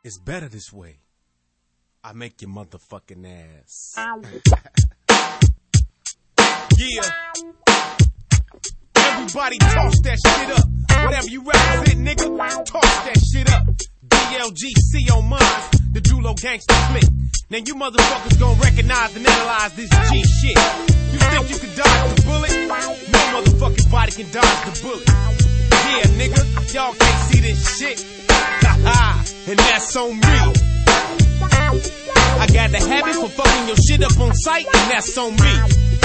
It's better this way. I make your motherfucking ass. Yeah. Everybody toss that shit up. Whatever you represent, nigga, toss that shit up. DLGC on mine, the Julo gangster click. Now you motherfuckers gon' recognize and analyze this G shit. You think you can dodge the bullet? No motherfucking body can dodge the bullet. Yeah, nigga, y'all can't see this shit. Haha, and that's on me. I got the habit for fucking your shit up on sight, and that's on me.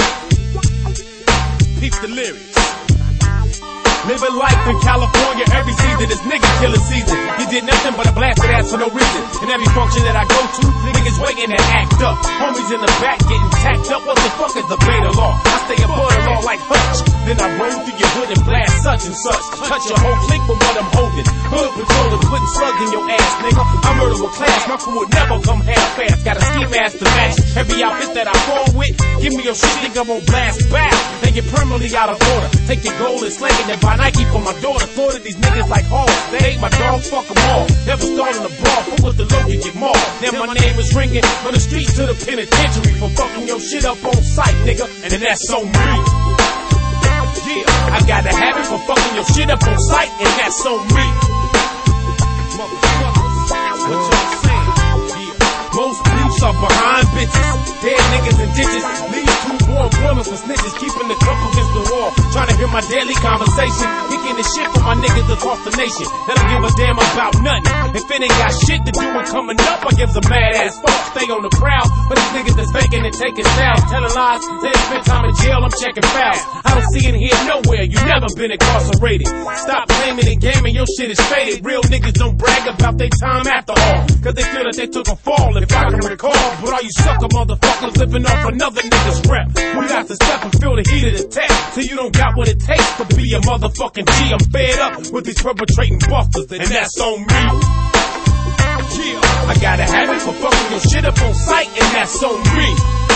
Peep the lyrics. Living life in California every season is nigga killer season. You did nothing but a blasted ass for no reason. And every function that I go to, niggas waiting to act up. Homies in the back getting tacked up. What the fuck is the beta law? I stay above the law like Hutch. Then I roll through your hood and blast such and such. Touch your whole clique with what I'm holding. Hood patrollers putting slugs in your ass, nigga. I murder with class. My crew would never come half-fast. Got a ski mask to match every outfit that I fall with. Give me your shit, nigga, I'm on blast back. They get permanently out of order. Take your gold and slang it and buy Nike for my daughter. Thought of these niggas like hoes. They ain't my dog, fuck them all. Never started a brawl, but with the low you get more. Now my name is ringing from the streets to the penitentiary for fucking your shit up on sight, nigga. And then that's on me. Yeah, I got a habit for fucking your shit up on sight, and that's on me. Motherfuckers, what y'all saying? Yeah. Most beefs are behind bitches. Dead niggas and ditches. Leave two-born women for snitches. Keeping the cup against the wall. Trying to hear my daily conversation. Kicking the shit for my niggas across the nation. They don't give a damn about nothing. If it ain't got shit to do with coming up, I give some mad ass fuck. Stay on the prowl. But these niggas that's faking and taking styles. Telling lies. They spend time in jail. I'm checking fouls. I don't see it here nowhere. You never been incarcerated. Stop claiming and gaming. Your shit is faded. Real niggas don't brag about their time after all. Cause they feel that they took a fall. If I can recall. But all you sucker motherfuckers living off another nigga's rep. We got to step and feel the heat of the tech. So you don't got what it takes to be a motherfucking G. I'm fed up with these perpetrating busters, and that's on me. Yeah, I got a habit for fucking your shit up on sight, and that's on me.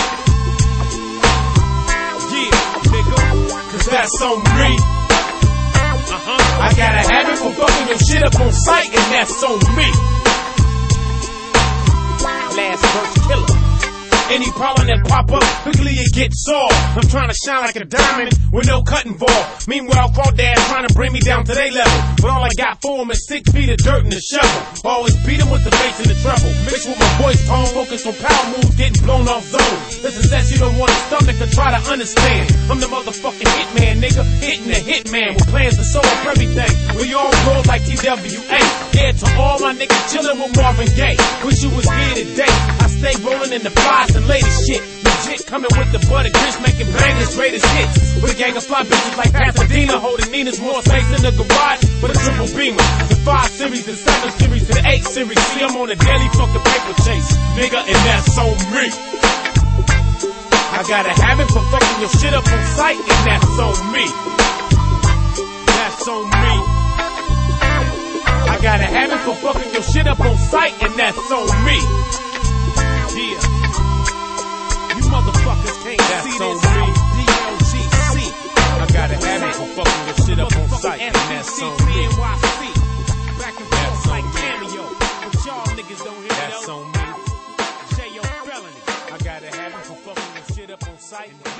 Yeah, nigga, cause that's on me. I got a habit for fucking your shit up on sight, and that's on me. Last verse killer. Any problem that pop up, quickly it gets solved. I'm trying to shine like a diamond with no cut involved. Meanwhile, Crawdad trying to bring me down to their level. But all I got for him is 6 feet of dirt in the shovel. Always beat him with the bass and the treble. Mixed with my voice tone, focus on power moves, getting blown off zone. This is that you don't want to stomach to try to understand. I'm the motherfucking hitman, nigga. Hitting the hitman with plans to show up everything. We all grow like TWA. Yeah, to all my niggas chillin' with Marvin Gaye. Wish you was here today. I stay rolling in the flies and latest shit. Legit coming with the butter grits, making bangers, greatest hits. With a gang of fly bitches like Pasadena, holding Nina's more space in the garage with a triple beamer. The 5 series, the 7 series, to the 8 series. See, I'm on a daily fucking paper chase, nigga, and that's on me. I got a habit for fucking your shit up on sight, and that's on me. That's on me. I got a habit for fucking your shit up on sight, and that's on me. Yeah. You motherfuckers can't that's see this. DLGC. I got a habit for fucking your shit up on sight, and that's on me. Back and forth like cameo. But y'all niggas don't hear that's on me. J.O. Felony. I got a habit for fucking your shit up on sight.